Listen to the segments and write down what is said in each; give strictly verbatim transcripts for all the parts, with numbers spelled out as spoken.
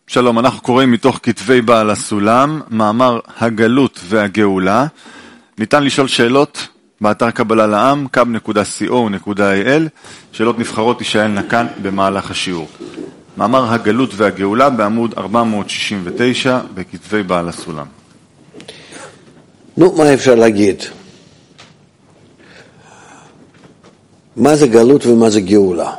שלום, אנחנו קוראים מתוך כתבי בעל הסולם, מאמר הגלות והגאולה. ניתן לשאול שאלות באתר קבלה לעם, קאב נקודה סי או נקודה איי אל. שאלות נבחרות תישאלנה כאן במהלך השיעור. מאמר הגלות והגאולה בעמוד ארבע מאות שישים ותשע בכתבי בעל הסולם. נו, מה אפשר להגיד? מה זה גלות ומה זה גאולה?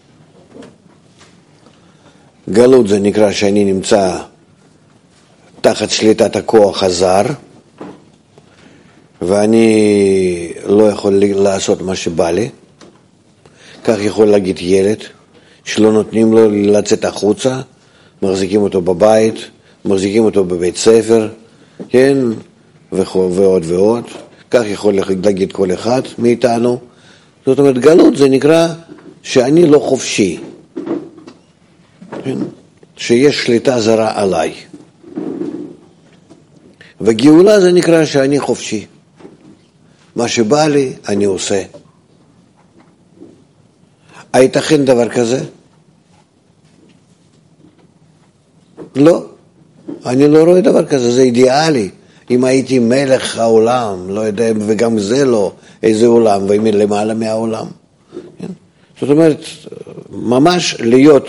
גלות זה נקרא שאני נמצא תחת שליטת הכוח הזר, ואני לא יכול לעשות מה שבא לי. כך יכול להגיד ילד שלא נותנים לו לצאת החוצה, מחזיקים אותו בבית, מחזיקים אותו בבית ספר, כן, ועוד ועוד. כך יכול להגיד כל אחד מאיתנו. זאת אומרת, גלות זה נקרא שאני לא חופשי, כן? שיש שליטה זרה עליי. וגאולה זה נקרא שאני חופשי. מה שבא לי אני עושה. הייתכן דבר כזה? לא. אני לא רואה דבר כזה, זה אידיאלי. אם הייתי מלך העולם, לא יודע, וגם זה לא, איזה עולם, ולמעלה מהעולם. כן? זאת אומרת, ממש להיות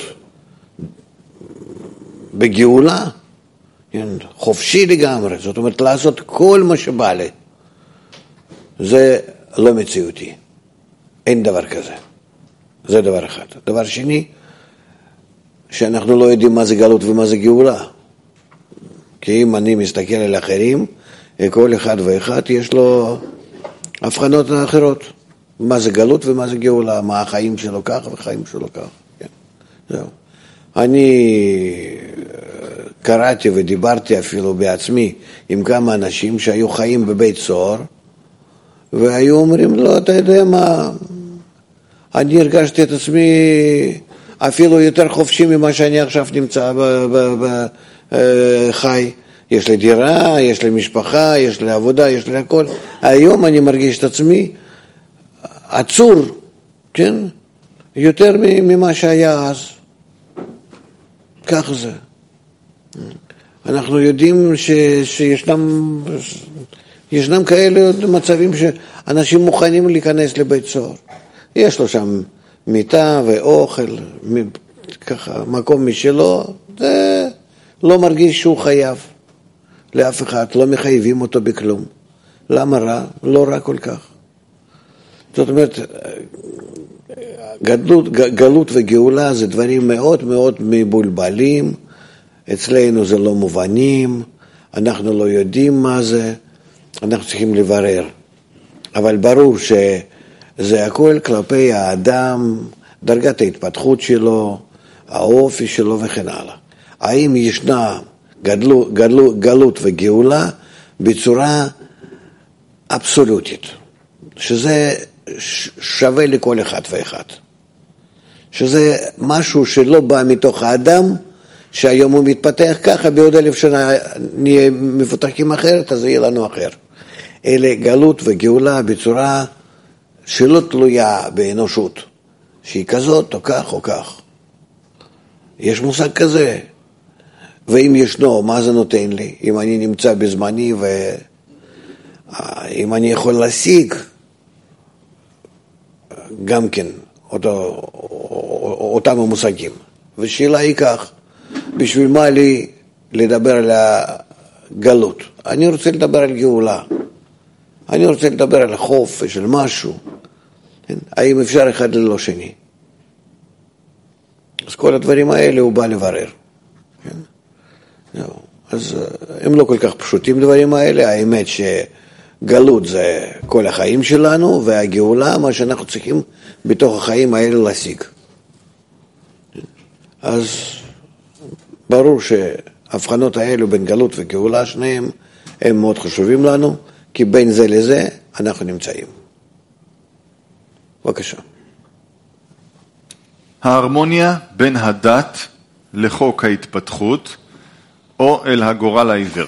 בגאולה, כן? חופשי לגמרי, זאת אומרת, לעשות כל מה שבא לי. זה לא מציאותי. אין דבר כזה. זה דבר אחד. דבר שני, שאנחנו לא יודעים מה זה גלות ומה זה גאולה. כי אם אני מסתכל על אחרים, כל אחד ואחד יש לו הבחנות אחרות. מה זה גלות ומה זה גאולה, מה החיים שלו כך והחיים שלו כך. כן. זהו. אני קראתי ודיברתי אפילו בעצמי עם כמה אנשים שהיו חיים בבית סוהר, והיו אומרים, לא, אתה יודע מה, אני הרגשתי את עצמי אפילו יותר חופשי ממה שאני עכשיו נמצא בחי. יש לי דירה, יש לי משפחה, יש לי עבודה, יש לי הכל. היום אני מרגיש את עצמי עצור, כן? יותר ממה שהיה אז. כך זה. אנחנו יודעים ש, שישנם ישנם כאלה מצבים שאנשים מוכנים להיכנס לבית סוהר. יש לו שם מיטה ואוכל, ככה, מקום משלו, זה לא מרגיש שהוא חייב לאף אחד, לא מחייבים אותו בכלום. למה רע? לא רע כל כך. זאת אומרת, גלות, גלות וגאולה זה דברים מאוד מאוד מבולבלים, אצלנו זה לא מובנים, אנחנו לא יודעים מה זה, אנחנו צריכים לברר. אבל ברור שזה הכל כלפי האדם, דרגת ההתפתחות שלו, האופי שלו וכן הלאה. האם ישנה גדלות, גדלות, גלות וגאולה בצורה אבסולוטית, שזה שווה לכל אחד ואחד. שזה משהו שלא בא מתוך האדם, שהיום הוא מתפתח ככה, בעוד אלף שנה נהיה מפותחים אחרת, אז יהיה לנו אחר. אלה גלות וגאולה בצורה שלא תלויה באנושות, שהיא כזאת או כך או כך. יש מושג כזה. ואם ישנו, מה זה נותן לי? אם אני נמצא בזמני ואם אני יכול להשיג, גם כן, אותו, אותם המושגים. ושאלה היא כך, בשביל מה לי לדבר על הגלות? אני רוצה לדבר על גאולה. אני רוצה לדבר על החופש, על משהו. כן? האם אפשר אחד ללא שני? אז כל הדברים האלה הוא בא לברר. כן? אז הם לא כל כך פשוטים דברים האלה. האמת שגלות זה כל החיים שלנו, והגאולה מה שאנחנו צריכים בתוך החיים האלה להשיג. אז ברור שההבחנות האלו בין גלות וגאולה שניהם הם מאוד חשובים לנו, כי בין זה לזה אנחנו נמצאים. בבקשה. ההרמוניה בין הדת לחוק ההתפתחות או אל הגורל העיוור.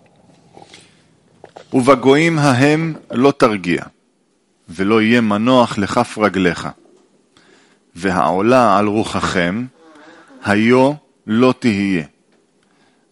ובגויים ההם לא תרגיע, ולא יהיה מנוח לכף רגליך. והעולה על רוחכם, היו לא תהיה,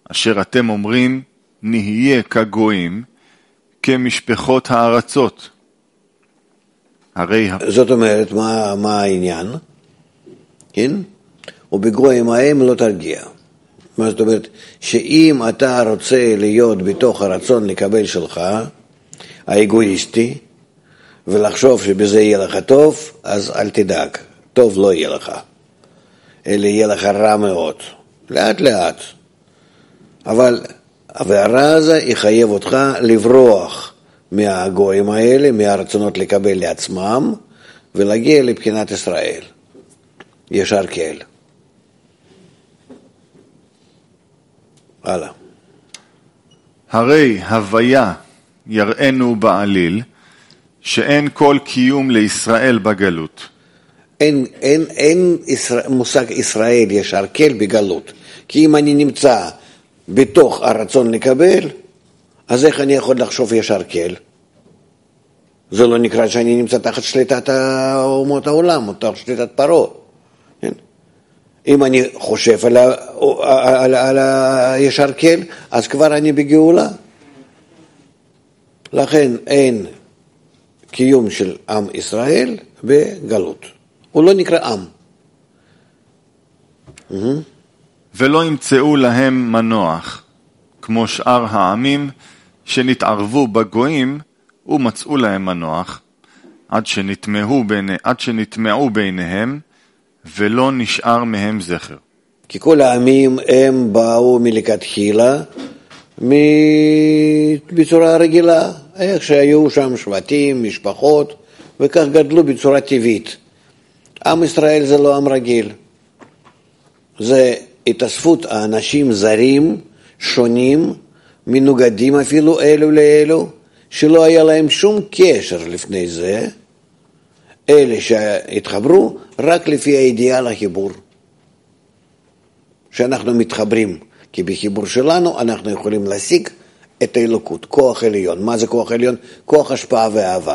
אשר אתם אומרים, נהיה כגויים, כמשפחות הארצות. הרי... זאת אומרת, מה, מה העניין? כן? ובגויים ההם לא תרגיע. מה זאת אומרת? שאם אתה רוצה להיות בתוך הרצון לקבל שלך, האגואיסטי, ולחשוב שבזה יהיה לך טוב, אז אל תדאג, טוב לא יהיה לך. אלא יהיה לך רע מאוד. לאט לאט. אבל הרע הזה יחייב אותך לברוח מהגויים האלה, מהרצונות לקבל לעצמם, ולהגיע לבחינת ישראל. ישר כאל. הלאה. הרי הוויה יראנו בעליל, שאין כל קיום לישראל בגלות. אין, אין, אין ישראל, מושג ישראל ישר כאל בגלות. כי אם אני נמצא בתוך הרצון לקבל, אז איך אני יכול לחשוב ישר כאל? זה לא נקרא שאני נמצא תחת שליטת אומות העולם, או תחת שליטת פרעה. כן? אם אני חושב על, ה, על, על הישר כאל, אז כבר אני בגאולה. לכן אין קיום של עם ישראל בגלות. הוא לא נקרא עם. ולא ימצאו להם מנוח, כמו שאר העמים שנתערבו בגויים ומצאו להם מנוח, עד שנטמעו, בעיני, עד שנטמעו בעיניהם, ולא נשאר מהם זכר. כי כל העמים הם באו מלכתחילה בצורה רגילה, איך שהיו שם שבטים, משפחות, וכך גדלו בצורה טבעית. עם ישראל זה לא עם רגיל. זה התאספות האנשים זרים, שונים, מנוגדים אפילו אלו לאלו, שלא היה להם שום קשר לפני זה, אלה שהתחברו רק לפי האידיאל החיבור. שאנחנו מתחברים, כי בחיבור שלנו אנחנו יכולים להשיג את האלוקות, כוח עליון. מה זה כוח עליון? כוח השפעה ואהבה.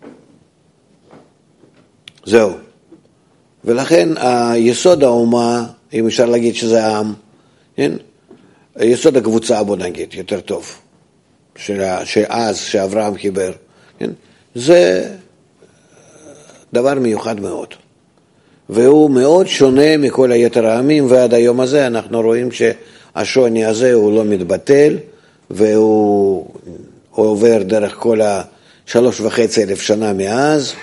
זהו. ולכן היסוד האומה, אם אפשר להגיד שזה העם, כן? יסוד הקבוצה, בוא נגיד, יותר טוב, שאז, שאברהם חיבר, כן? זה דבר מיוחד מאוד. והוא מאוד שונה מכל היתר העמים, ועד היום הזה אנחנו רואים שהשוני הזה הוא לא מתבטל, והוא עובר דרך כל השלוש וחצי אלף שנה מאז,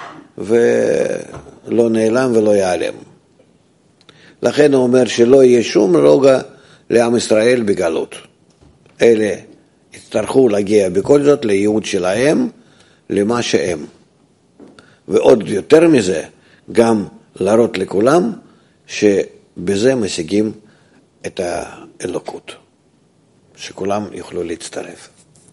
ולא נעלם ולא ייעלם. לכן הוא אומר שלא יהיה שום רוגע לעם ישראל בגלות. אלה יצטרכו להגיע בכל זאת לייעוד שלהם, למה שהם. ועוד יותר מזה, גם להראות לכולם שבזה משיגים את האלוקות. שכולם יוכלו להצטרף.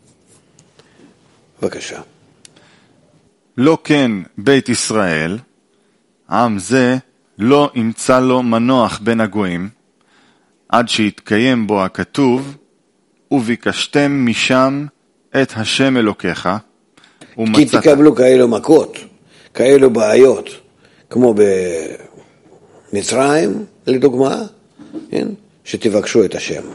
בבקשה. לא כן בית ישראל, עם זה לא ימצא לו מנוח בין הגויים, עד שיתקיים בו הכתוב, וביקשתם משם את השם אלוקיך, כי תקבלו כאלו מכות, כאלו בעיות, כמו במצרים, לדוגמה, כן? שתבקשו את השם.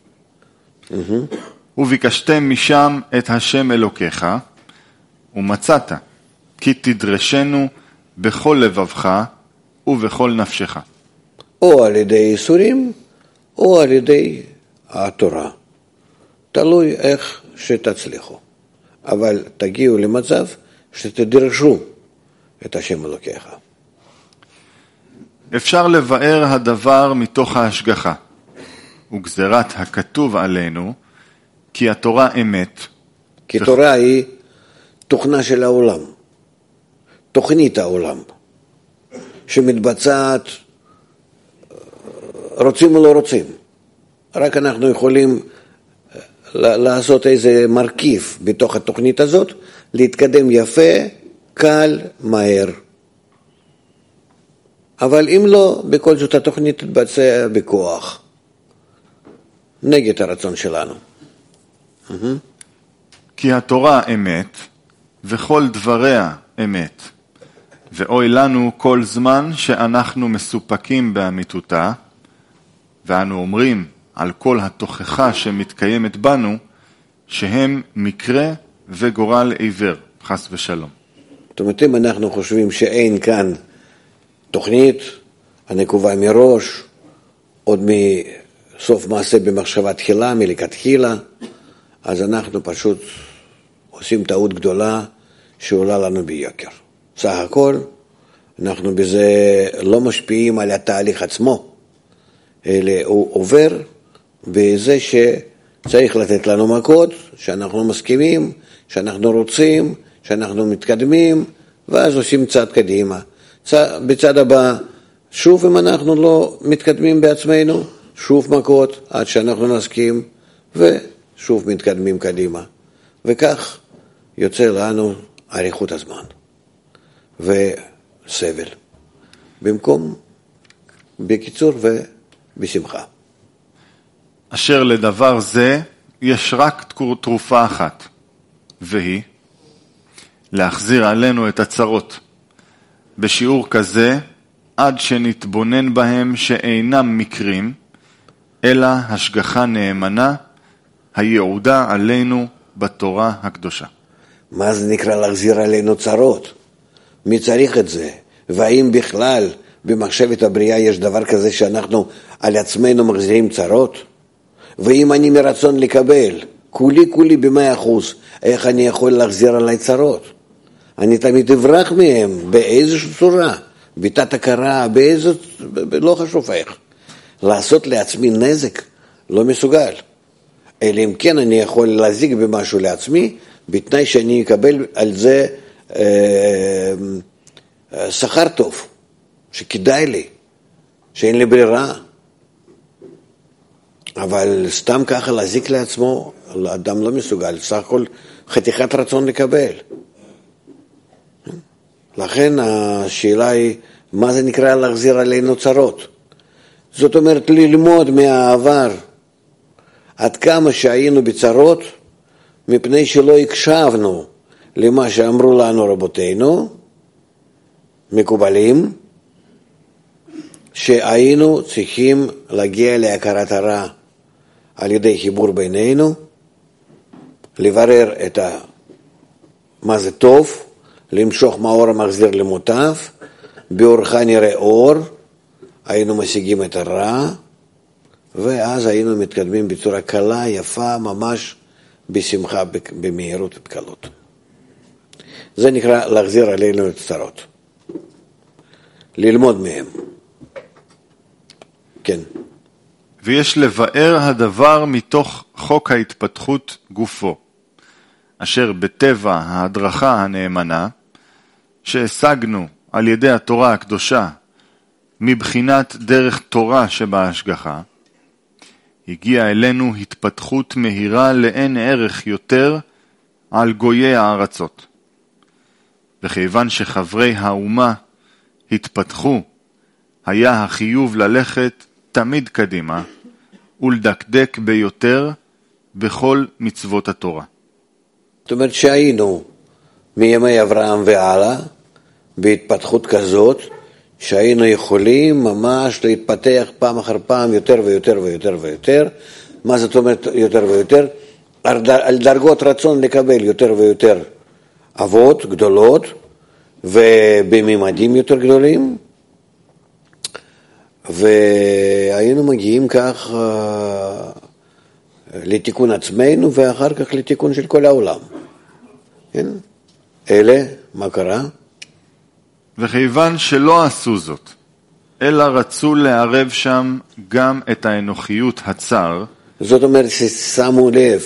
וביקשתם משם את השם אלוקיך, ומצאת, כי תדרשנו בכל לבבך ובכל נפשך. או על ידי איסורים, או על ידי התורה. תלוי איך שתצליחו. אבל תגיעו למצב שתדרשו את השם אלוקיך. אפשר לבאר הדבר מתוך ההשגחה, וגזרת הכתוב עלינו, כי התורה אמת. כי ו... תורה היא תוכנה של העולם, תוכנית העולם, שמתבצעת, רוצים או לא רוצים. רק אנחנו יכולים לעשות איזה מרכיב בתוך התוכנית הזאת, להתקדם יפה, קל, מהר. אבל אם לא, בכל זאת התוכנית תתבצע בכוח, נגד הרצון שלנו. כי התורה אמת, וכל דבריה אמת, ואוי לנו כל זמן שאנחנו מסופקים באמיתותה, ואנו אומרים, על כל התוכחה שמתקיימת בנו, שהם מקרה וגורל עיוור, חס ושלום. זאת אומרת, אם אנחנו חושבים שאין כאן תוכנית, הנקובה מראש, עוד מסוף מעשה במחשבה תחילה, מלכתחילה, אז אנחנו פשוט עושים טעות גדולה שעולה לנו ביוקר. סך הכל, אנחנו בזה לא משפיעים על התהליך עצמו, אלא הוא עובר בזה שצריך לתת לנו מכות, שאנחנו מסכימים, שאנחנו רוצים, שאנחנו מתקדמים, ואז עושים צעד קדימה. בצד הבא, שוב אם אנחנו לא מתקדמים בעצמנו, שוב מכות עד שאנחנו נסכים, ושוב מתקדמים קדימה. וכך יוצא לנו אריכות הזמן וסבל. במקום, בקיצור ובשמחה. אשר לדבר זה יש רק תרופה אחת, והיא להחזיר עלינו את הצרות. בשיעור כזה, עד שנתבונן בהם שאינם מקרים, אלא השגחה נאמנה, היעודה עלינו בתורה הקדושה. מה זה נקרא להחזיר עלינו צרות? מי צריך את זה? והאם בכלל במחשבת הבריאה יש דבר כזה שאנחנו על עצמנו מחזירים צרות? ואם אני מרצון לקבל, כולי כולי במאה אחוז, איך אני יכול להחזיר עליי צרות? אני תמיד אברח מהם באיזושהי צורה, ביטת הכרה, באיזו, לא חשוב איך. לעשות לעצמי נזק לא מסוגל. אלא אם כן אני יכול להזיק במשהו לעצמי, בתנאי שאני אקבל על זה אה, אה, שכר טוב, שכדאי לי, שאין לי ברירה. אבל סתם ככה להזיק לעצמו, האדם לא מסוגל, סך הכל חתיכת רצון לקבל. לכן השאלה היא, מה זה נקרא להחזיר עלינו צרות? זאת אומרת, ללמוד מהעבר, עד כמה שהיינו בצרות, מפני שלא הקשבנו למה שאמרו לנו רבותינו, מקובלים, שהיינו צריכים להגיע להכרת הרע על ידי חיבור בינינו, לברר את ה... מה זה טוב, למשוך מאור המחזיר למוטב, באורך נראה אור, היינו משיגים את הרע, ואז היינו מתקדמים בצורה קלה, יפה, ממש בשמחה, במהירות ובקלות. זה נקרא להחזיר עלינו את הצרות. ללמוד מהם. כן. ויש לבאר הדבר מתוך חוק ההתפתחות גופו, אשר בטבע ההדרכה הנאמנה, שהשגנו על ידי התורה הקדושה, מבחינת דרך תורה שבהשגחה, הגיעה אלינו התפתחות מהירה לאין ערך יותר על גויי הארצות. וכיוון שחברי האומה התפתחו, היה החיוב ללכת תמיד קדימה ולדקדק ביותר בכל מצוות התורה. זאת אומרת שהיינו מימי אברהם והלאה בהתפתחות כזאת, שהיינו יכולים ממש להתפתח פעם אחר פעם יותר ויותר ויותר ויותר. מה זאת אומרת יותר ויותר? על דרגות רצון לקבל יותר ויותר אבות גדולות ובממדים יותר גדולים, והיינו מגיעים כך לתיקון עצמנו ואחר כך לתיקון של כל העולם. כן? אלה, מה קרה? וכיוון שלא עשו זאת, אלא רצו לערב שם גם את האנוכיות הצר, זאת אומרת ששמו לב,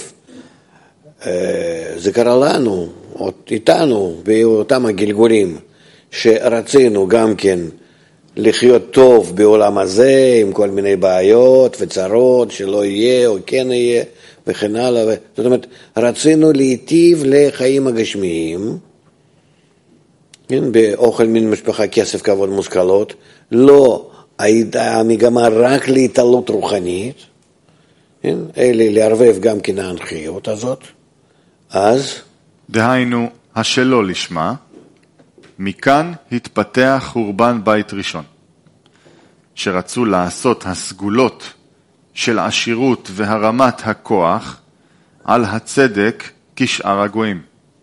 זה קרה לנו, איתנו, באותם הגלגולים, שרצינו גם כן לחיות טוב בעולם הזה, עם כל מיני בעיות וצרות, שלא יהיה או כן יהיה, וכן הלאה. זאת אומרת, רצינו להיטיב לחיים הגשמיים, כן, באוכל מן משפחה, כסף, כבוד, מושכלות, לא הייתה המגמה רק להתעלות רוחנית, כן, אלא לערבב גם כן ההנחיות הזאת. אז דהיינו השלא לשמה, מכאן התפתח חורבן בית ראשון, שרצו לעשות הסגולות של עשירות והרמת הכוח על הצדק כשאר הגויים.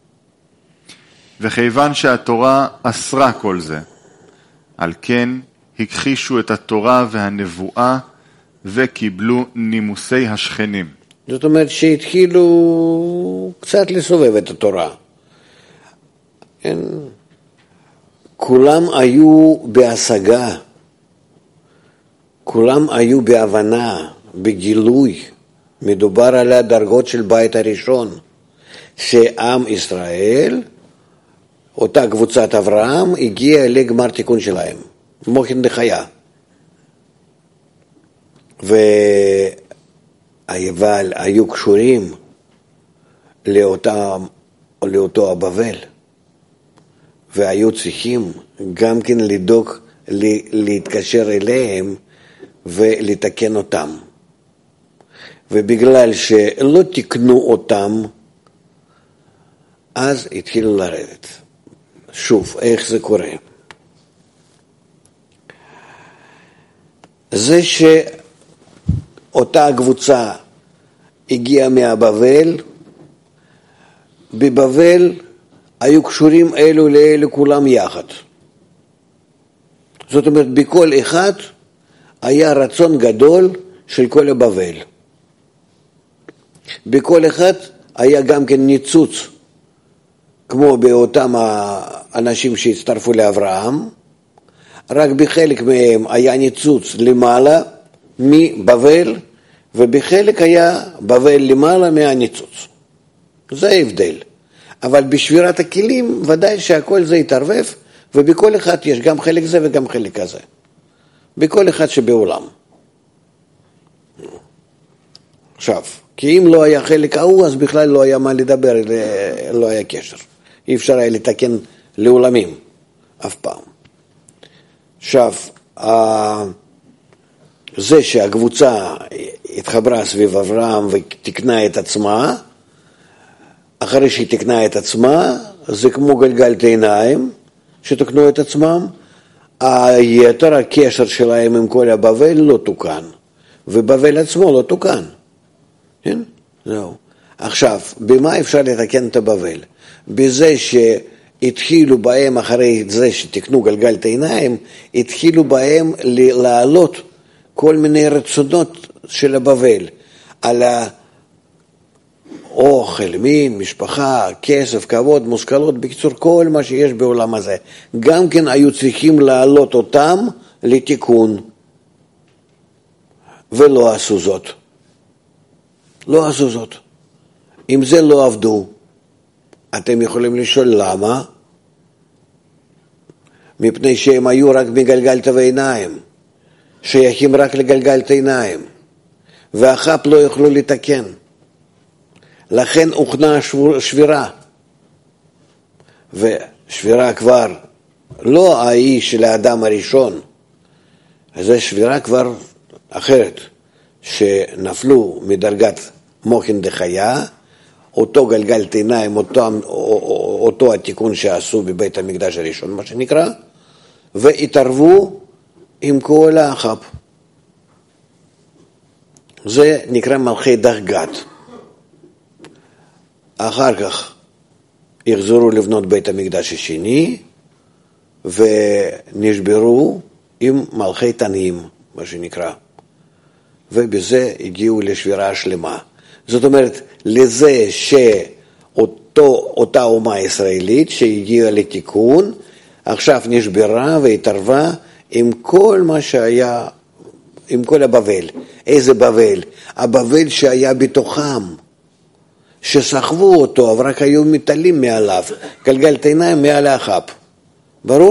וכיוון שהתורה אסרה כל זה, על כן הכחישו את התורה והנבואה וקיבלו נימוסי השכנים. זאת אומרת שהתחילו קצת לסובב את התורה. כן. כולם היו בהשגה, כולם היו בהבנה, בגילוי. מדובר על הדרגות של בית הראשון, שעם ישראל, אותה קבוצת אברהם, הגיעה לגמר תיקון שלהם, מוחין דחיה. אבל היו קשורים לאותה, לאותו הבבל, והיו צריכים גם כן לדאוג להתקשר אליהם ולתקן אותם. ובגלל שלא תקנו אותם, אז התחילו לרדת. שוב, איך זה קורה? זה שאותה קבוצה הגיעה מהבבל, בבבל היו קשורים אלו לאלו כולם יחד. זאת אומרת, בכל אחד היה רצון גדול של כל הבבל. בכל אחד היה גם כן ניצוץ, כמו באותם האנשים שהצטרפו לאברהם, רק בחלק מהם היה ניצוץ למעלה מבבל, ובחלק היה בבל למעלה מהניצוץ. זה ההבדל. אבל בשבירת הכלים ודאי שהכל זה יתערבב, ובכל אחד יש גם חלק זה וגם חלק הזה. בכל אחד שבעולם. עכשיו, כי אם לא היה חלק ההוא, אז בכלל לא היה מה לדבר, לא היה קשר. אי אפשר היה לתקן לעולמים, אף פעם. עכשיו, זה שהקבוצה התחברה סביב אברהם ותקנה את עצמה, אחרי שהיא תקנה את עצמה, זה כמו גלגלת עיניים שתקנו את עצמם, היתר הקשר שלהם עם כל הבבל לא תוקן, ובבל עצמו לא תוקן. כן? זהו. עכשיו, במה אפשר לתקן את הבבל? בזה שהתחילו בהם, אחרי זה שתקנו גלגלת עיניים, התחילו בהם לעלות כל מיני רצונות של הבבל, על האוכל, מין, משפחה, כסף, כבוד, מושכלות, בקיצור, כל מה שיש בעולם הזה. גם כן היו צריכים לעלות אותם לתיקון, ולא עשו זאת. לא עשו זאת. אם זה לא עבדו, אתם יכולים לשאול למה? מפני שהם היו רק בגלגלת ועיניים, שייכים רק לגלגלת עיניים, והחפ לא יוכלו לתקן. לכן הוכנה שבירה, ושבירה כבר לא האיש של האדם הראשון, זה שבירה כבר אחרת, שנפלו מדרגת מוחין דחיה, אותו גלגלת עיניים, אותו, אותו התיקון שעשו בבית המקדש הראשון, מה שנקרא, והתערבו עם כל החפ. זה נקרא מלכי דרגת. אחר כך יחזרו לבנות בית המקדש השני, ונשברו עם מלכי תנאים, מה שנקרא. ובזה הגיעו לשבירה שלמה. זאת אומרת, לזה שאותה אומה ישראלית שהגיעה לתיקון, עכשיו נשברה והתערבה עם כל מה שהיה, עם כל הבבל. איזה בבל? הבבל שהיה בתוכם, שסחבו אותו, אבל רק היו מטלים מעליו, גלגלת עיניים מעל החפ. ברור?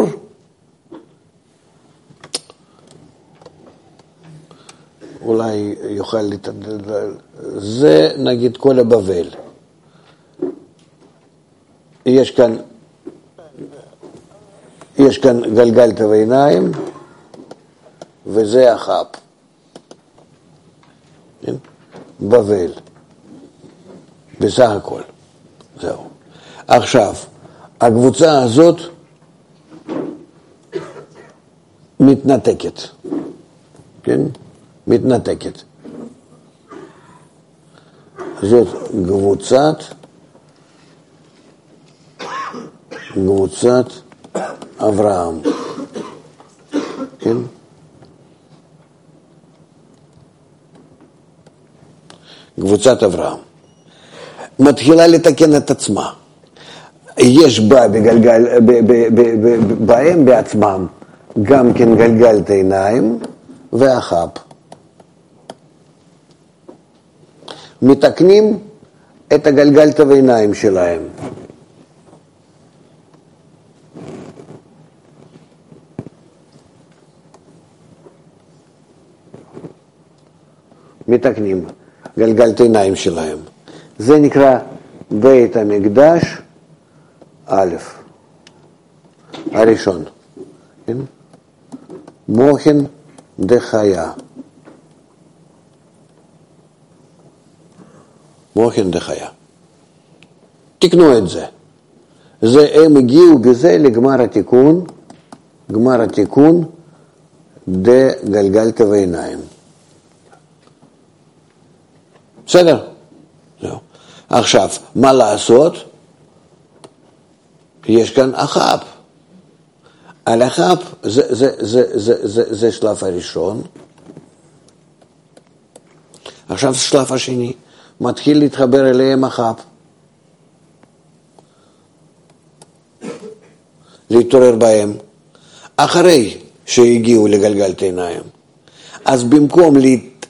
אולי יוכל לתדל, זה נגיד כל הבבל. יש כאן, יש כאן גלגלת ועיניים, וזה החפ. בבל. בסך הכל. זהו. עכשיו, הקבוצה הזאת מתנתקת. כן? מתנתקת. זאת קבוצת, קבוצת אברהם. כן? קבוצת אברהם. מתחילה לתקן את עצמה. יש בה בגלגל, ב, ב, ב, ב, בהם בעצמם גם כן גלגלת עיניים ואחב. מתקנים את הגלגלת העיניים שלהם. מתקנים גלגלת עיניים שלהם. זה נקרא בית המקדש א', הראשון. כן? מוחין דחיה. מוחין דחיה. תקנו את זה. זה הם הגיעו בזה לגמר התיקון, גמר התיקון דגלגלת ועיניים. בסדר? זהו. עכשיו, מה לעשות? יש כאן אחב. על אחב, זה, זה, זה, זה, זה, זה שלב הראשון. עכשיו שלב השני. מתחיל להתחבר אליהם אחב. להתעורר בהם. אחרי שהגיעו לגלגלת עיניים. אז במקום להת...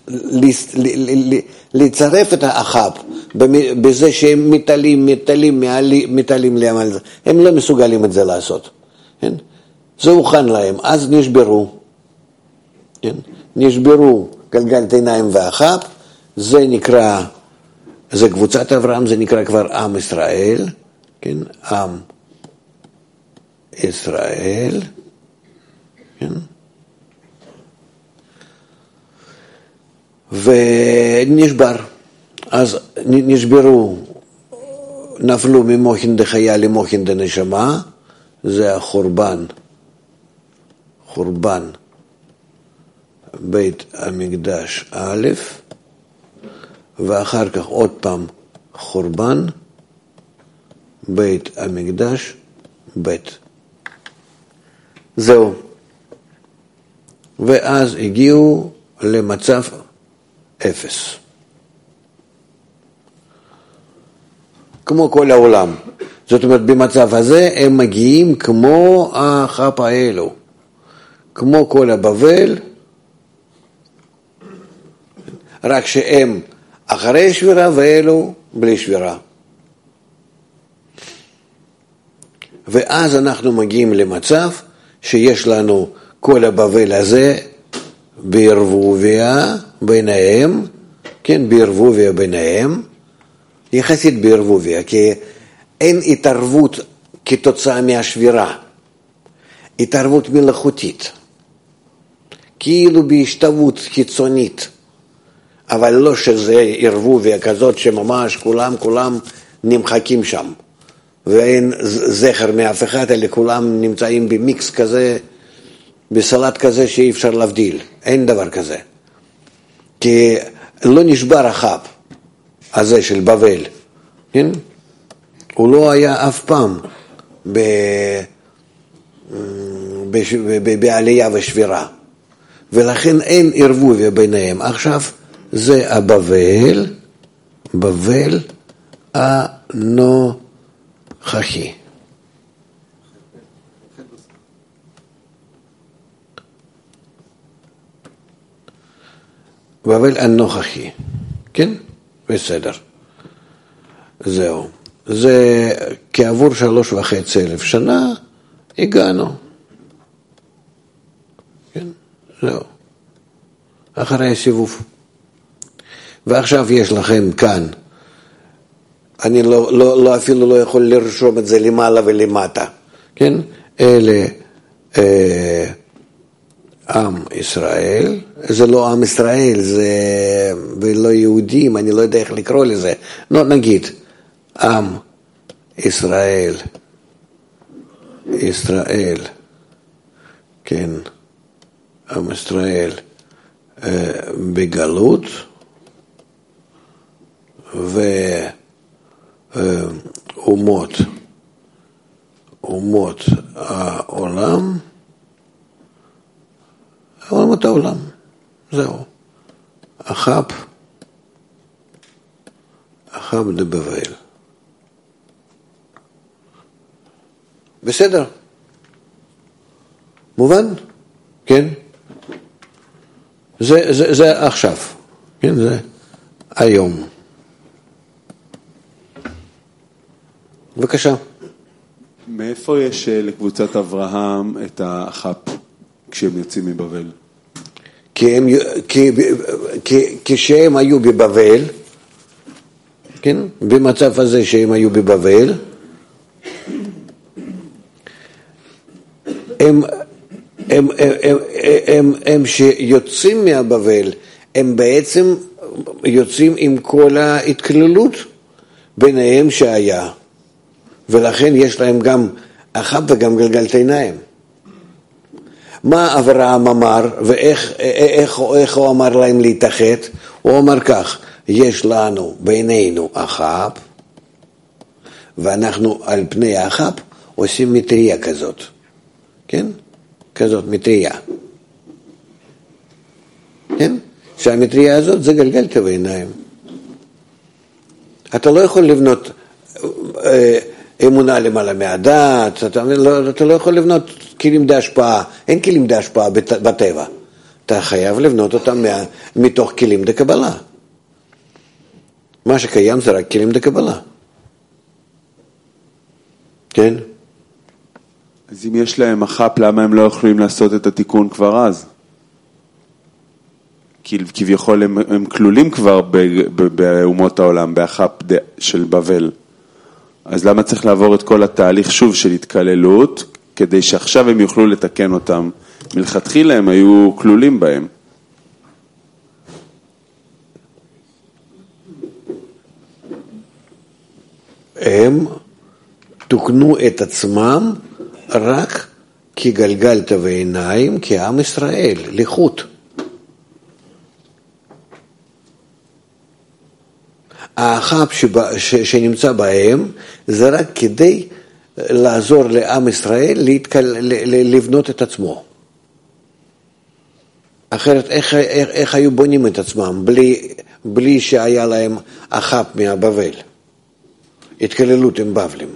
לצרף את האחב בזה שהם מטלים, מטלים, מטלים להם על זה, הם לא מסוגלים את זה לעשות. כן? זה הוכן להם, אז נשברו. כן? נשברו גלגלת עיניים ואחב, זה נקרא, זה קבוצת אברהם, זה נקרא כבר עם ישראל. כן? עם ישראל. כן? ונשבר. אז נשברו, נפלו ממוחין דחיה למוחין דנשמה, זה החורבן, חורבן בית המקדש א', ואחר כך עוד פעם חורבן בית המקדש ב'. זהו. ואז הגיעו למצב אפס. כמו כל העולם. זאת אומרת, במצב הזה הם מגיעים כמו האחב האלו. כמו כל הבבל, רק שהם אחרי שבירה ואלו בלי שבירה. ואז אנחנו מגיעים למצב שיש לנו כל הבבל הזה בערבוביה ביניהם, כן, בערבוביה ביניהם, יחסית בערבוביה, כי אין התערבות כתוצאה מהשבירה, התערבות מלאכותית, כאילו בהשתוות חיצונית, אבל לא שזה ערבוביה כזאת שממש כולם כולם נמחקים שם, ואין זכר מאף אחד, אלא כולם נמצאים במיקס כזה, בסלט כזה שאי אפשר להבדיל, אין דבר כזה. כי לא נשבר החב הזה של בבל, כן? הוא לא היה אף פעם ב... בש... ב... בעלייה ושבירה, ולכן אין ערבוביה ביניהם. עכשיו זה הבבל, בבל הנוכחי. בבל הנוכחי, כן? בסדר. זהו. זה כעבור שלוש וחצי אלף שנה הגענו. כן? זהו. אחרי הסיבוב. ועכשיו יש לכם כאן, אני לא, לא, לא אפילו לא יכול לרשום את זה למעלה ולמטה, כן? אלה אה, עם ישראל, זה לא עם ישראל, זה ולא יהודים, אני לא יודע איך לקרוא לזה, לא, נגיד, עם ישראל, ישראל, כן, עם ישראל אה, בגלות, ואומות, אומות העולם, אומות העולם, זהו. אחאב, אחאב דבבל. בסדר? מובן? כן? זה, זה, זה עכשיו, כן? זה היום. בבקשה. מאיפה יש לקבוצת אברהם את האחאב כשהם יוצאים מבבל? כי הם, כי, כי, כשהם היו בבבל, כן? במצב הזה שהם היו בבבל, הם, הם, הם, הם, הם, הם שיוצאים מהבבל, הם בעצם יוצאים עם כל ההתכללות ביניהם שהיה, ולכן יש להם גם אחאב וגם גלגלת עיניים. מה אברהם אמר ואיך איך, איך הוא אמר להם להתאחד? הוא אמר כך, יש לנו בינינו אחאב, ואנחנו על פני האחאב עושים מטריה כזאת, כן? כזאת מטריה, כן? שהמטריה הזאת זה גלגלת בעיניים. אתה לא יכול לבנות אה, אמונה למעלה מהדעת, אתה לא, אתה לא יכול לבנות כלים דהשפעה, אין כלים דהשפעה בטבע, אתה חייב לבנות אותם מה, מתוך כלים דקבלה. מה שקיים זה רק כלים דקבלה. כן? אז אם יש להם אחאב, למה הם לא יכולים לעשות את התיקון כבר אז? כביכול הם, הם כלולים כבר באומות העולם, באחאב של בבל. אז למה צריך לעבור את כל התהליך שוב של התקללות, כדי שעכשיו הם יוכלו לתקן אותם? מלכתחילה הם היו כלולים בהם. הם תוקנו את עצמם רק כגלגלת ועיניים, כעם ישראל, לחוט. האחאב שנמצא בהם זה רק כדי לעזור לעם ישראל להתקל... לבנות את עצמו. אחרת איך, איך, איך היו בונים את עצמם בלי, בלי שהיה להם אחאב מהבבל? התקללות עם בבלים.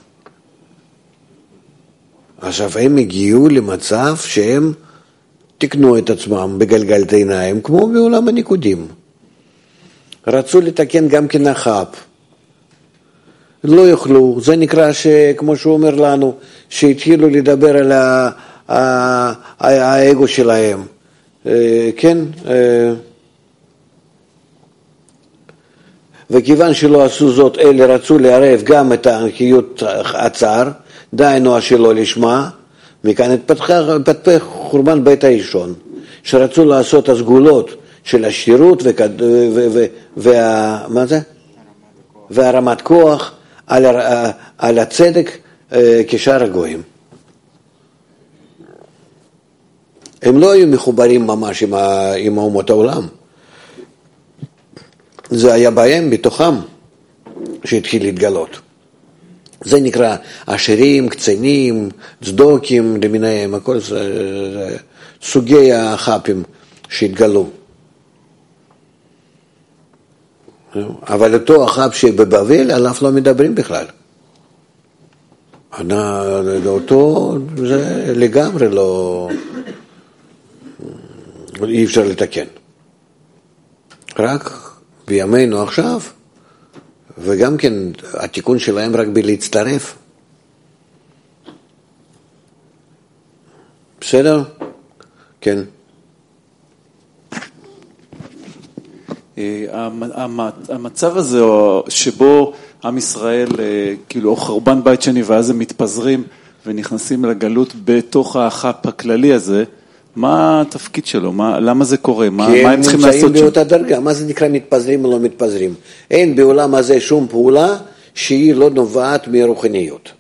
עכשיו הם הגיעו למצב שהם תקנו את עצמם בגלגלת עיניים כמו בעולם הניקודים. רצו לתקן גם כן אחאב. לא יוכלו, זה נקרא שכמו שהוא אומר לנו, שהתחילו לדבר על האגו שלהם. כן? וכיוון שלא עשו זאת, אלה רצו לערב גם את החיות הצער, דהיינו השלא לשמה, מכאן התפתח חורבן בית הראשון, שרצו לעשות הסגולות של השירות וה... מה זה? והרמת כוח על, על הצדק כשאר הגויים. הם לא היו מחוברים ממש עם, ה, עם אומות העולם. זה היה בהם, בתוכם, שהתחיל להתגלות. זה נקרא עשירים, קצינים, צדוקים למיניהם, הכל זה, זה סוגי החאפים שהתגלו. אבל אותו אחאב שבבבל, עליו לא מדברים בכלל. אותו זה לגמרי לא, אי אפשר לתקן. רק בימינו עכשיו, וגם כן התיקון שלהם רק בלהצטרף. בסדר? כן. המצב הזה שבו עם ישראל, כאילו, או חורבן בית שני, ואז הם מתפזרים ונכנסים לגלות בתוך האחאב הכללי הזה, מה התפקיד שלו? מה, למה זה קורה? מה, מה הם צריכים לעשות? כי הם נמצאים באותה דרגה. מה זה נקרא מתפזרים או לא מתפזרים? אין בעולם הזה שום פעולה שהיא לא נובעת מרוחניות.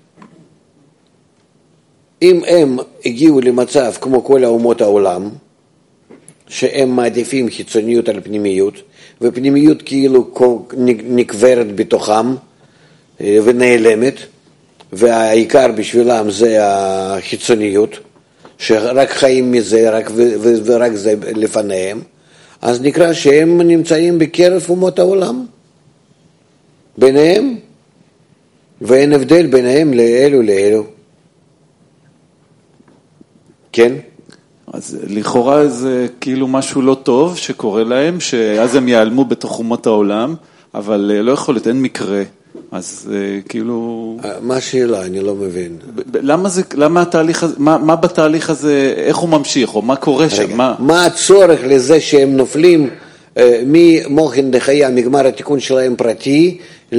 אם הם הגיעו למצב כמו כל האומות העולם, שהם מעדיפים חיצוניות על פנימיות, ופנימיות כאילו נקברת בתוכם ונעלמת, והעיקר בשבילם זה החיצוניות, שרק חיים מזה רק ורק זה לפניהם, אז נקרא שהם נמצאים בקרב אומות העולם ביניהם, ואין הבדל ביניהם לאלו לאלו. כן? אז לכאורה זה כאילו משהו לא טוב שקורה להם, שאז הם ייעלמו בתוך אומות העולם, אבל לא יכול להיות, אין מקרה. אז כאילו... מה השאלה? אני לא מבין. למה זה, למה התהליך הזה, מה, מה בתהליך הזה, איך הוא ממשיך, או מה קורה שם? מה... מה הצורך לזה שהם נופלים ממוחין דחיה, מגמר התיקון שלהם פרטי,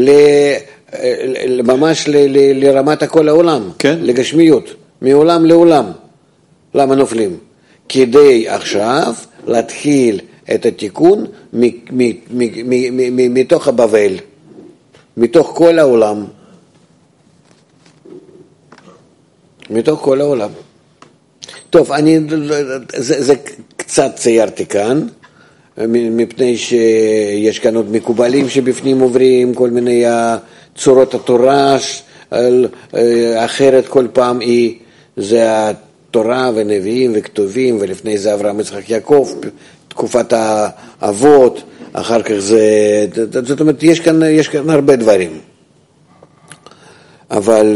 ממש לרמת כל העולם, כן. לגשמיות, מעולם לעולם. למה נופלים? כדי עכשיו להתחיל את התיקון מתוך הבבל, מתוך כל העולם, מתוך כל העולם. טוב, אני, זה, זה קצת ציירתי כאן, מפני שיש כאן עוד מקובלים שבפנים עוברים כל מיני צורות התורה, אחרת כל פעם היא, זה התורה ונביאים וכתובים, ולפני זה אברהם יצחק יעקב, תקופת האבות, אחר כך זה, זאת אומרת, יש כאן, יש כאן הרבה דברים. אבל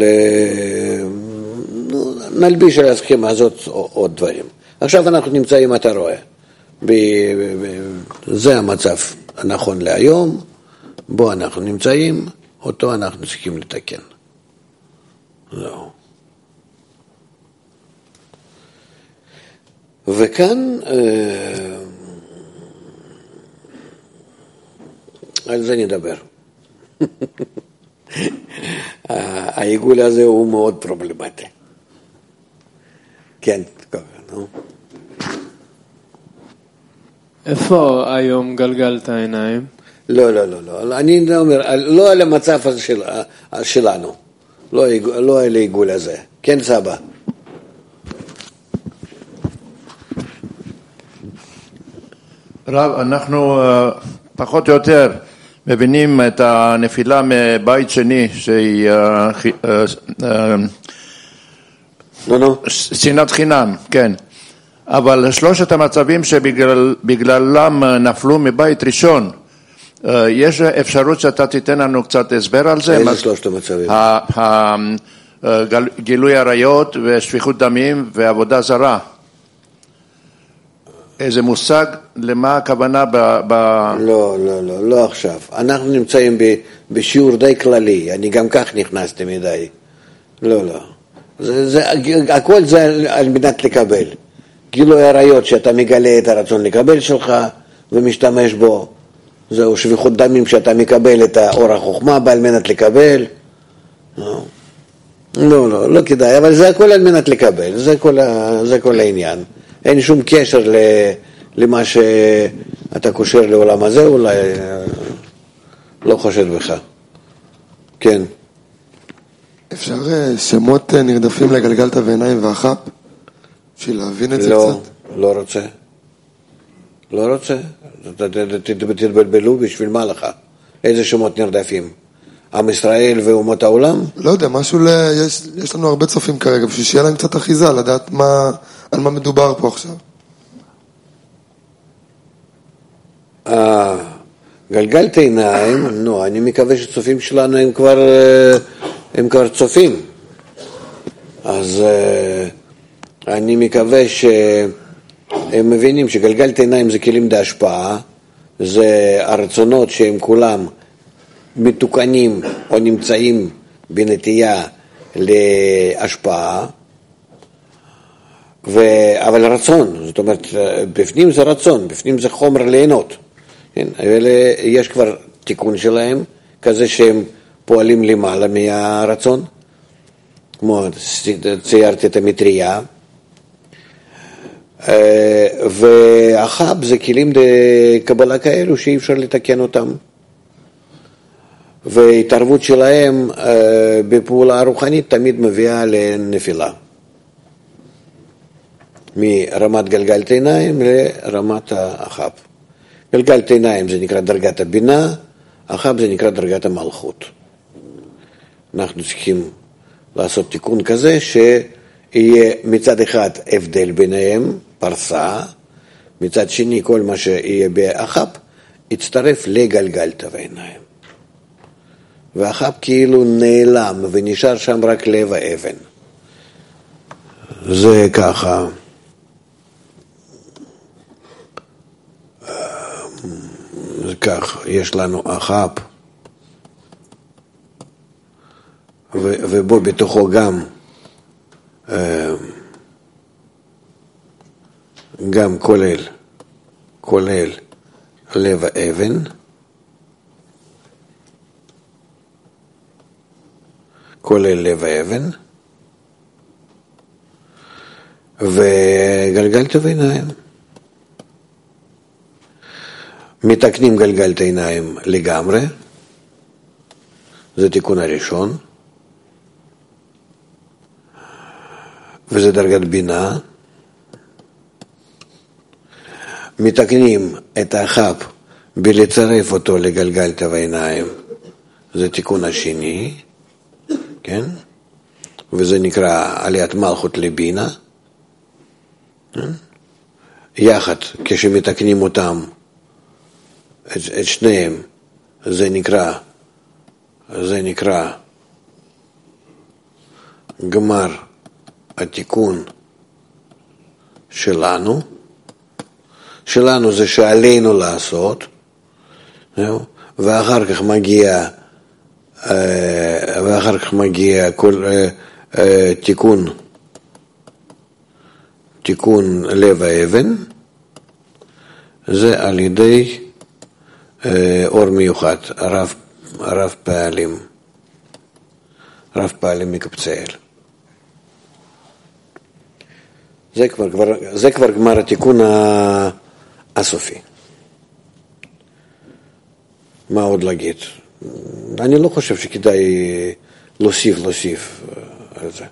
נלביש על הסכמה הזאת עוד דברים. עכשיו אנחנו נמצאים, אתה רואה, ב, ב, זה המצב הנכון להיום, בו אנחנו נמצאים, אותו אנחנו צריכים לתקן. זהו. וכאן על זה נדבר. העיגול הזה הוא מאוד פרובלמטי. כן, נו. איפה היום גלגלת העיניים? לא, לא, לא, לא. אני אומר, לא על המצב הזה של, שלנו. לא, לא על העיגול הזה. כן, סבא. רב, אנחנו פחות או יותר מבינים את הנפילה מבית שני, שהיא שנאת חינם, כן. אבל שלושת המצבים שבגללם נפלו מבית ראשון, יש אפשרות שאתה תיתן לנו קצת הסבר על זה? איזה שלושת המצבים? גילוי עריות ושפיכות דמים ועבודה זרה. איזה מושג, למה הכוונה ב... ב... לא, לא, לא, לא עכשיו. אנחנו נמצאים ב, בשיעור די כללי, אני גם כך נכנסתי מדי. לא, לא. זה, זה, הכל זה על, על מנת לקבל. גילוי עריות שאתה מגלה את הרצון לקבל שלך ומשתמש בו. זהו שפיכות דמים שאתה מקבל את האור החוכמה על מנת לקבל. לא, לא, לא, לא כדאי, אבל זה הכל על מנת לקבל, זה כל, זה כל העניין. אין שום קשר למה שאתה קושר לעולם הזה, אולי לא חושד בך. כן. אפשר שמות נרדפים לגלגלת ועיניים והחפ? בשביל להבין את זה לא, קצת? לא רוצה. לא רוצה. תתבלבלו בשביל מה לך? איזה שמות נרדפים? עם ישראל ואומות העולם? לא יודע, משהו ל... יש, יש לנו הרבה צופים כרגע, בשביל שיהיה להם קצת אחיזה, לדעת מה, על מה מדובר פה עכשיו. אה, גלגלת עיניים, נו, אני מקווה שצופים שלנו הם כבר, הם כבר צופים. אז אני מקווה שהם מבינים שגלגלת עיניים זה כלים להשפעה, זה הרצונות שהם כולם מתוקנים או נמצאים בנטייה להשפעה, ו... אבל רצון, זאת אומרת, בפנים זה רצון, בפנים זה חומר ליהנות. כן? אבל יש כבר תיקון שלהם, כזה שהם פועלים למעלה מהרצון, כמו ציירתי את המטריה, והחב זה כלים לקבלה כאלו שאי אפשר לתקן אותם. והתערבות שלהם בפעולה הרוחנית תמיד מביאה לנפילה. מרמת גלגלת עיניים לרמת החב. גלגלת עיניים זה נקרא דרגת הבינה, אחאב זה נקרא דרגת המלכות. אנחנו צריכים לעשות תיקון כזה שיהיה מצד אחד הבדל ביניהם, פרסה, מצד שני כל מה שיהיה באחאב יצטרף לגלגלת ועיניים. ואחאב כאילו נעלם ונשאר שם רק לב האבן. זה ככה. זה כך, יש לנו אחאב ובו בתוכו גם גם כולל כולל לב האבן, כולל לב האבן וגלגלת ועיניים. מתקנים גלגלת עיניים לגמרי, זה תיקון הראשון, וזה דרגת בינה. מתקנים את האחאב בלצרף אותו לגלגלת ועיניים, זה תיקון השני, כן? וזה נקרא עליית מלכות לבינה. יחד, כשמתקנים אותם, את, את שניהם, זה נקרא, זה נקרא גמר התיקון שלנו. שלנו זה שעלינו לעשות, ואחר כך מגיע, ואחר כך מגיע כל תיקון, תיקון לב האבן, זה על ידי אור מיוחד, הרב, הרב פעלים, רב פעלים מקבצאל. זה כבר, כבר, זה כבר גמר התיקון הסופי. מה עוד להגיד? אני לא חושב שכדאי להוסיף, להוסיף על זה.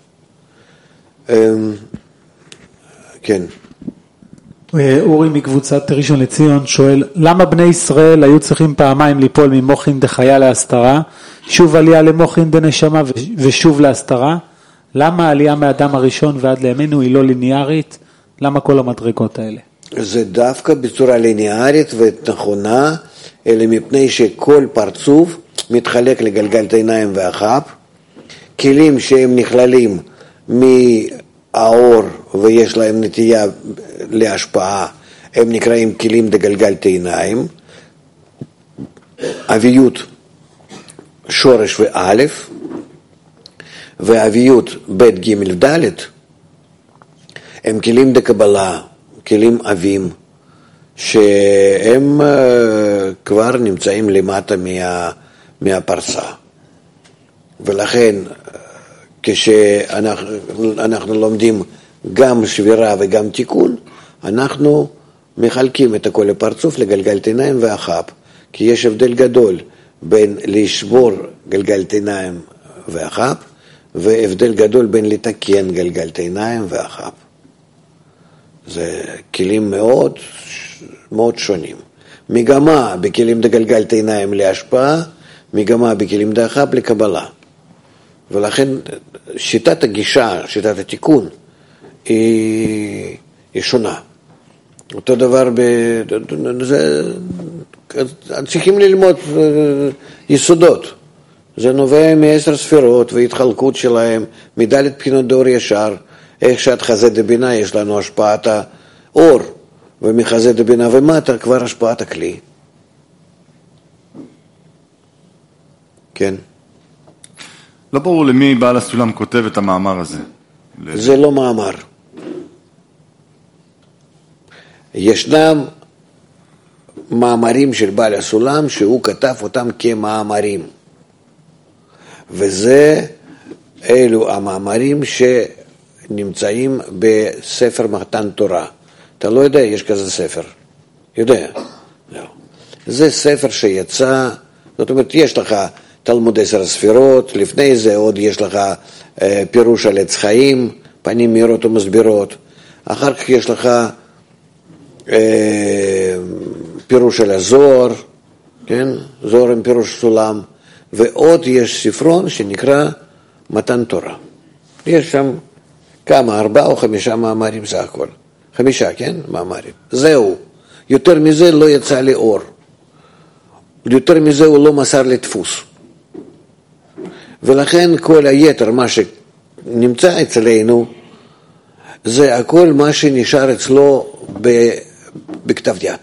כן. אורי מקבוצת ראשון לציון שואל, למה בני ישראל היו צריכים פעמיים ליפול ממוחין דחיה להסתרה, שוב עלייה למוחין דנשמה ושוב להסתרה? למה העלייה מאדם הראשון ועד לימינו היא לא ליניארית? למה כל המדרגות האלה? זה דווקא בצורה ליניארית ונכונה, אלא מפני שכל פרצוף מתחלק לגלגלת עיניים ואחאב, כלים שהם נכללים מהאור ויש להם נטייה להשפעה, הם נקראים כלים דגלגלת עיניים, אביות שורש ואלף, ואביות ב' ג' ד' הם כלים דקבלה, כלים אבים, שהם כבר נמצאים למטה מה, מהפרסה. ולכן כשאנחנו אנחנו לומדים גם שבירה וגם תיקון, אנחנו מחלקים את כל הפרצוף לגלגלת עיניים ואחאב, כי יש הבדל גדול בין לשבור גלגלת עיניים ואחאב, והבדל גדול בין לתקן גלגלת עיניים ואחאב. זה כלים מאוד, מאוד שונים. מגמה בכלים דגלגלת עיניים להשפעה, מגמה בכלים דאחאב לקבלה. ולכן שיטת הגישה, שיטת התיקון, היא, היא שונה. אותו דבר, ב... זה... צריכים ללמוד יסודות. זה נובע מעשר ספירות והתחלקות שלהם, מדלת בחינות דאור ישר, איך שאת חזה דבינה יש לנו השפעת האור, ומחזה דבינה ומטה כבר השפעת הכלי. כן. לא ברור למי בעל הסולם כותב את המאמר הזה. זה לא מאמר. ישנם מאמרים של בעל הסולם שהוא כתב אותם כמאמרים. וזה, אלו המאמרים שנמצאים בספר מתן תורה. אתה לא יודע, יש כזה ספר. יודע. לא. זה ספר שיצא, זאת אומרת, יש לך תלמוד עשר ספירות, לפני זה עוד יש לך אה, פירוש על עץ חיים, פנים מהירות ומסבירות. אחר כך יש לך אה, פירוש של הזוהר, כן? זוהר עם פירוש סולם, ועוד יש ספרון שנקרא מתן תורה. יש שם כמה, ארבעה או חמישה מאמרים זה הכל. חמישה, כן? מאמרים. זהו. יותר מזה לא יצא לי אור. יותר מזה הוא לא מסר לדפוס. ולכן כל היתר, מה שנמצא אצלנו, זה הכל מה שנשאר אצלו בכתב יד.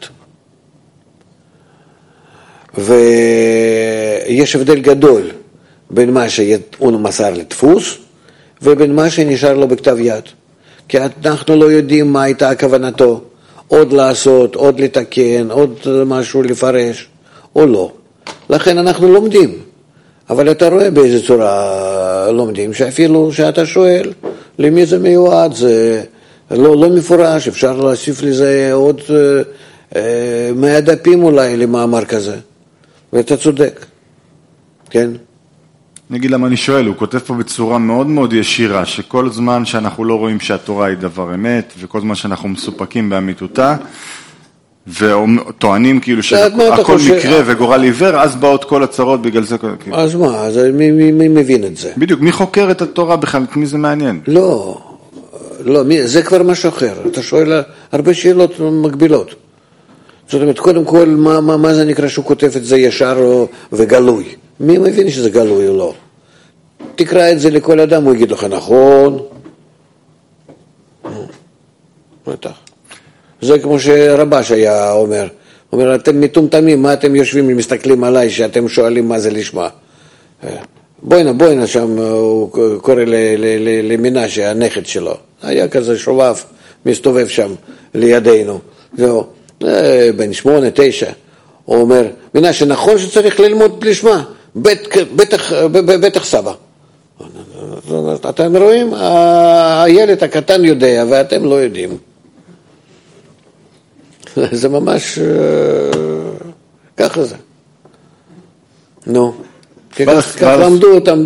ויש הבדל גדול בין מה שהוא מסר לדפוס ובין מה שנשאר לו בכתב יד. כי אנחנו לא יודעים מה הייתה כוונתו, עוד לעשות, עוד לתקן, עוד משהו לפרש, או לא. לכן אנחנו לומדים. אבל אתה רואה באיזה צורה לומדים, שאפילו שאתה שואל למי זה מיועד, זה לא, לא מפורש, אפשר להוסיף לזה עוד אה, מאה דפים אולי למאמר כזה. ואתה צודק, כן? נגיד למה אני שואל, הוא כותב פה בצורה מאוד מאוד ישירה, שכל זמן שאנחנו לא רואים שהתורה היא דבר אמת, וכל זמן שאנחנו מסופקים באמיתותה, וטוענים כאילו שהכל מקרה וגורל עיוור, אז באות כל הצרות בגלל זה. אז מה, אז מי, מי, מי מבין את זה? בדיוק, מי חוקר את התורה בכלל, מי זה מעניין? לא, לא, זה כבר משהו אחר, אתה שואל הרבה שאלות מקבילות. זאת אומרת, קודם כל, מה, מה, מה זה נקרא שהוא כותב את זה ישר וגלוי? מי מבין שזה גלוי או לא? תקרא את זה לכל אדם, הוא יגיד לך, נכון. בטח. זה כמו שרבש היה אומר. אומר, אתם מטומטמים, מה אתם יושבים ומסתכלים עליי שאתם שואלים מה זה לשמה? בואינה, בואינה, שם הוא קורא למנשה, הנכד שלו. היה כזה שובב, מסתובב שם לידינו. זהו. בן שמונה, תשע, הוא אומר, מנשה, נכון שצריך ללמוד לשמה, בטח, בטח סבא. אתם רואים, הילד הקטן יודע ואתם לא יודעים. זה ממש, ככה זה. נו, כך למדו אותם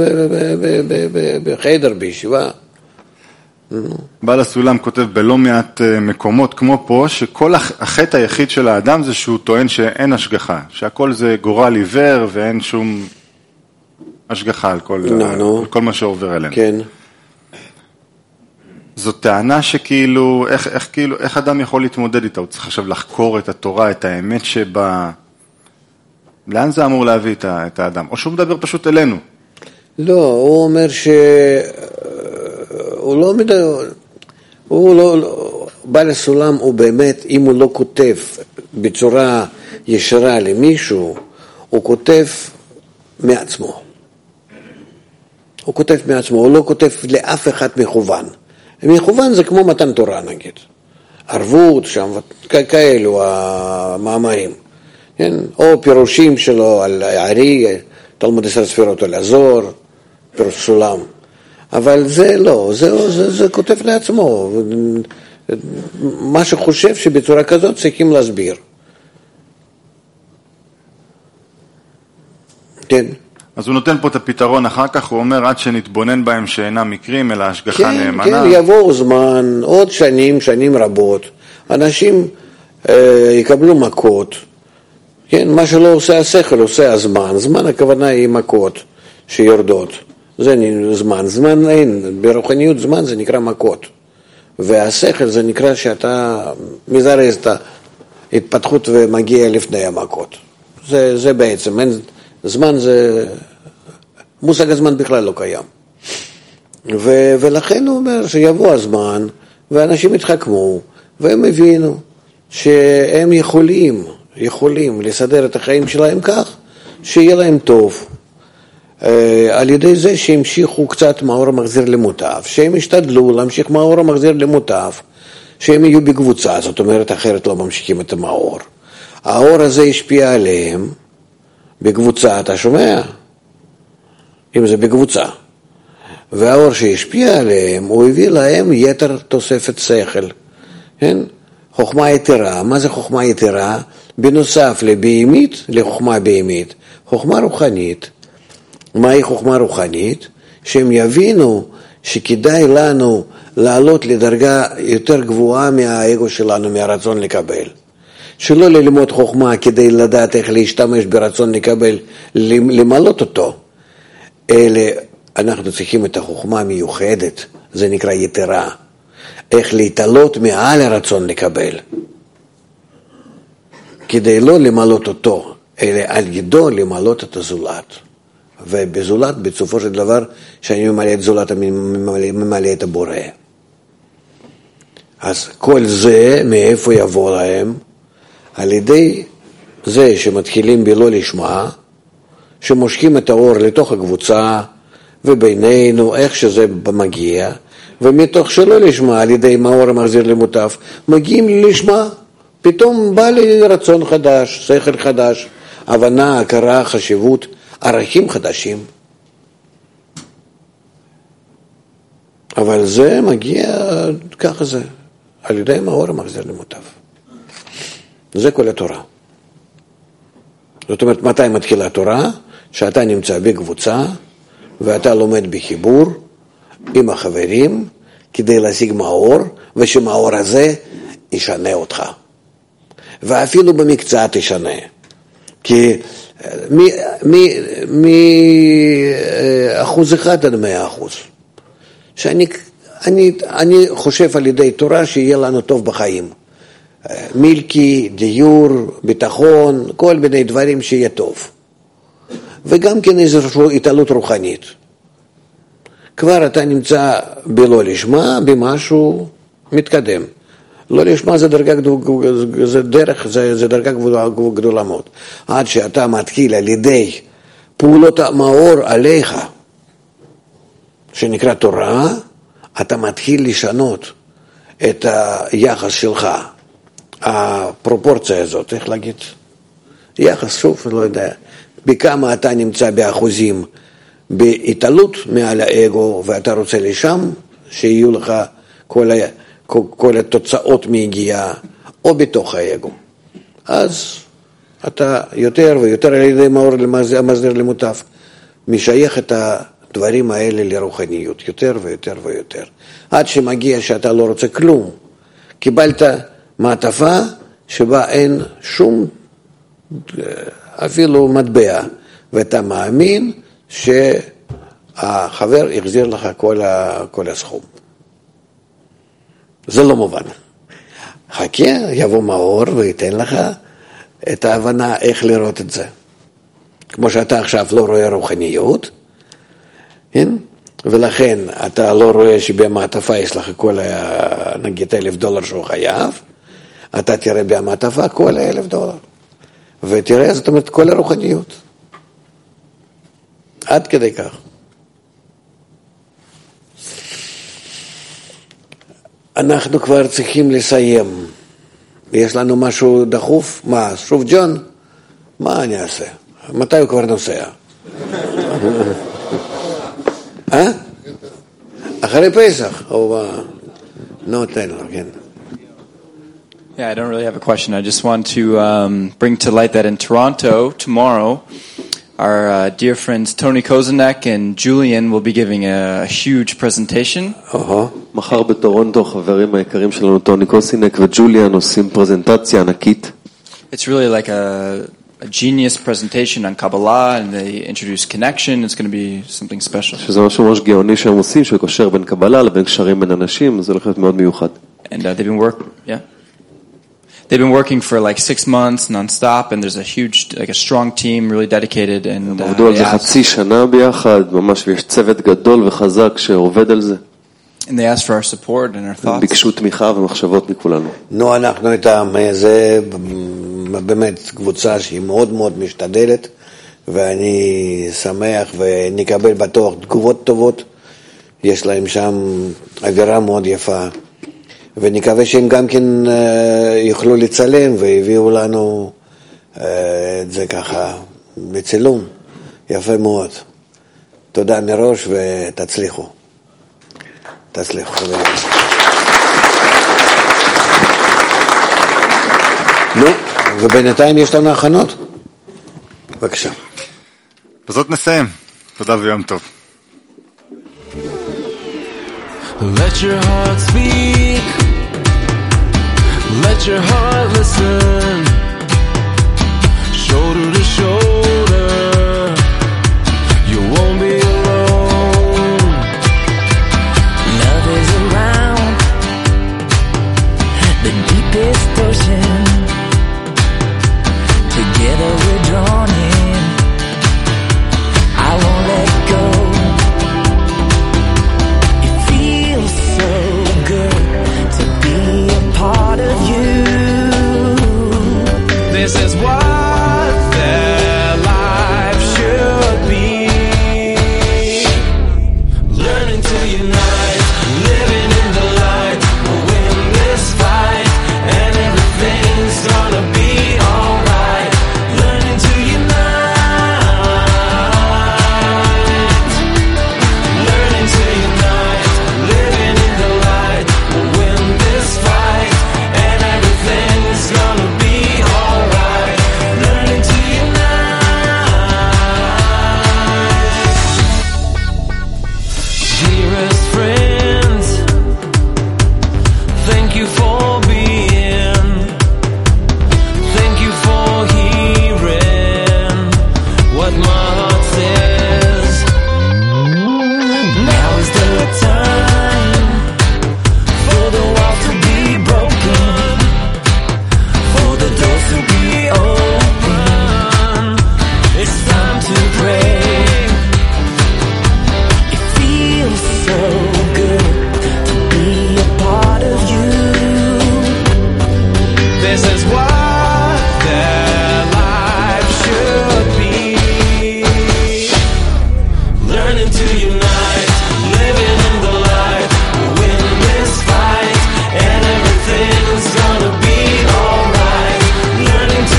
בחדר, בישיבה. בעל הסולם כותב בלא מעט מקומות כמו פה, שכל החטא היחיד של האדם זה שהוא טוען שאין השגחה, שהכל זה גורל עיוור ואין שום השגחה על כל, no, no. על כל מה שעובר אלינו. כן. זו טענה שכאילו, איך, איך, כאילו, איך אדם יכול להתמודד איתה? הוא צריך עכשיו לחקור את התורה, את האמת שבה... לאן זה אמור להביא את האדם? או שהוא מדבר פשוט אלינו? לא, הוא אומר ש... הוא לא מדבר... הוא לא... בעל הסולם הוא באמת, אם הוא לא כותב בצורה ישרה למישהו, הוא כותב מעצמו. הוא כותב מעצמו, הוא לא כותב לאף אחד מכוון. מכוון זה כמו מתן תורה נגיד. ערבות שם, כאלו המאמרים. כן? או פירושים שלו על הערי, תלמוד עשר ספירות על הזוהר, פירוש סולם. אבל זה לא, זה, זה, זה כותב לעצמו. מה שחושב שבצורה כזאת צריכים להסביר. כן. אז הוא נותן פה את הפתרון אחר כך, הוא אומר עד שנתבונן בהם שאינם מקרים, אלא השגחה כן, נאמנה. כן, יבואו זמן, עוד שנים, שנים רבות, אנשים אה, יקבלו מכות, כן, מה שלא עושה השכל, עושה הזמן, זמן הכוונה היא מכות שיורדות, זה זמן, זמן אין, ברוחניות זמן זה נקרא מכות, והשכל זה נקרא שאתה מזרז את ההתפתחות ומגיע לפני המכות, זה, זה בעצם, אין, זמן זה, מושג הזמן בכלל לא קיים. ו, ולכן הוא אומר שיבוא הזמן, ואנשים יתחכמו, והם הבינו שהם יכולים, יכולים לסדר את החיים שלהם כך, שיהיה להם טוב. על ידי זה שהמשיכו קצת מאור המחזיר למוטב, שהם השתדלו להמשיך מאור המחזיר למוטב, שהם יהיו בקבוצה, זאת אומרת אחרת לא ממשיכים את המאור. האור הזה השפיע עליהם, בקבוצה, אתה שומע? אם זה בקבוצה. והאור שהשפיע עליהם, הוא הביא להם יתר תוספת שכל. כן? חוכמה יתרה. מה זה חוכמה יתרה? בנוסף לבהמית, לחוכמה בהמית. חוכמה רוחנית. מהי חוכמה רוחנית? שהם יבינו שכדאי לנו לעלות לדרגה יותר גבוהה מהאגו שלנו, מהרצון לקבל. שלא ללמוד חוכמה כדי לדעת איך להשתמש ברצון לקבל, למלות אותו, אלא אנחנו צריכים את החוכמה המיוחדת, זה נקרא יתרה, איך להתעלות מעל הרצון לקבל, כדי לא למלות אותו, אלא על ידו למלות את הזולת. ובזולת, בסופו של דבר, שאני ממלא את זולת, אני ממלא, ממלא את הבורא. אז כל זה, מאיפה יבוא להם? על ידי זה שמתחילים בלא לשמה, שמושכים את האור לתוך הקבוצה, ובינינו, איך שזה מגיע, ומתוך שלא לשמה, על ידי מאור המחזיר למוטף, מגיעים לשמה, פתאום בא לי רצון חדש, שכל חדש, הבנה, הכרה, חשיבות, ערכים חדשים. אבל זה מגיע, ככה זה, על ידי מאור המחזיר למוטף. זה כל התורה. זאת אומרת, מתי מתחילה התורה? שאתה נמצא בקבוצה, ואתה לומד בחיבור עם החברים, כדי להשיג מאור, ושמאור הזה ישנה אותך. ואפילו במקצוע תשנה. כי מאחוז אחד עד מאה אחוז. שאני אני, אני חושב על ידי תורה שיהיה לנו טוב בחיים. מילקי, דיור, ביטחון, כל מיני דברים שיהיה טוב. וגם כן איזושהי התעלות רוחנית. כבר אתה נמצא בלא לשמה, במשהו מתקדם. לא לשמה זה דרגה, זה דרך, זה, זה דרגה גדולה מאוד. עד שאתה מתחיל על ידי פעולות המאור עליך, שנקרא תורה, אתה מתחיל לשנות את היחס שלך, הפרופורציה הזאת, איך להגיד? יחס, שוב, לא יודע, בכמה אתה נמצא באחוזים, בהתעלות מעל האגו, ואתה רוצה לשם, שיהיו לך כל, כל, כל התוצאות מהגיעה, או בתוך האגו. אז אתה יותר ויותר על ידי מאור המחזיר למוטף, משייך את הדברים האלה לרוחניות, יותר ויותר ויותר. עד שמגיע שאתה לא רוצה כלום. קיבלת מעטפה שבה אין שום, אפילו מטבע, ואתה מאמין שהחבר יחזיר לך כל, ה, כל הסכום. זה לא מובן. חכה, יבוא מאור וייתן לך את ההבנה איך לראות את זה. כמו שאתה עכשיו לא רואה רוחניות, כן? ולכן אתה לא רואה שבמעטפה יש לך כל ה, נגיד אלף דולר שהוא חייב, אתה תראה במעטפה כל האלף דולר. ותראה, זאת אומרת, כל הרוחניות. עד כדי כך. אנחנו כבר צריכים לסיים. יש לנו משהו דחוף? מה, שוב ג'ון? מה אני אעשה? מתי הוא כבר נוסע? אה? אחרי פסח? או... נו, תן לו, כן. Yeah, I don't really have a question. I just want to um, bring to light that in Toronto tomorrow, our uh, dear friends Tony Kozenek and Julian will be giving a, a huge presentation. Uh-huh. מחר בטורונטו חברים היקרים שלנו טוני קוזינק וג'וליאן עושים פרזנטציה ענקית. It's really like a, a genius presentation on Kabbalah, and they introduce connection. It's going to be something special. שזה משהו ממש גאוני שהם עושים, שקושר בין קבלה לבין קשרים בין אנשים, זה הולך להיות מאוד מיוחד. And uh, they've been work, yeah. They've been working for like six months non-stop, and there's a huge, like a strong team, really dedicated. And הם עבדו על זה חצי שנה ביחד, ממש, ויש צוות גדול וחזק שעובד על זה. And they asked for our support and our thoughts. ביקשו תמיכה ומחשבות מכולנו. נו, אנחנו איתם, זה באמת קבוצה שהיא מאוד מאוד משתדלת, ואני שמח ונקבל בטוח תגובות טובות. יש להם שם אווירה מאוד יפה. ונקווה שהם גם כן יוכלו לצלם והביאו לנו את זה ככה בצילום. יפה מאוד. תודה מראש ותצליחו. תצליחו. נו, ובינתיים יש לנו הכנות? בבקשה. בזאת נסיים. תודה ויום טוב. Let your heart speak, let your heart listen. shoulder to shoulder. You won't be alone. Love is around the deepest ocean. Together we're drawn in. I won't let go. It feels so good to be a part of you. This is what their life should be. Learning to unite, living in the light. We'll win this fight, and everything's gonna be alright. Learning to unite, learning to unite, living in the light. We'll win this fight, and everything's gonna be alright. Learning to unite. Dearest friends, thank you for being, thank you for hearing what my heart says. Now is the time for the walls to be broken, for the doors to be open. It's time to pray. It feels so good to be a part of you. This is what their life should be. Learning to unite, living in the light. We'll win this fight, and everything's gonna be alright. Learning to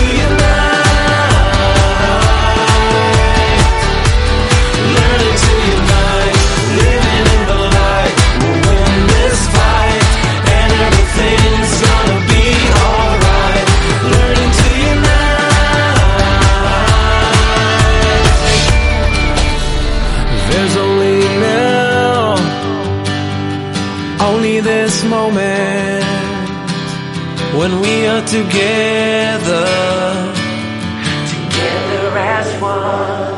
unite, learning to unite, living in the light. We'll win this fight, and everything's gonna be alright. Learning to unite. There's only now, only this moment, when we are together. Together as one.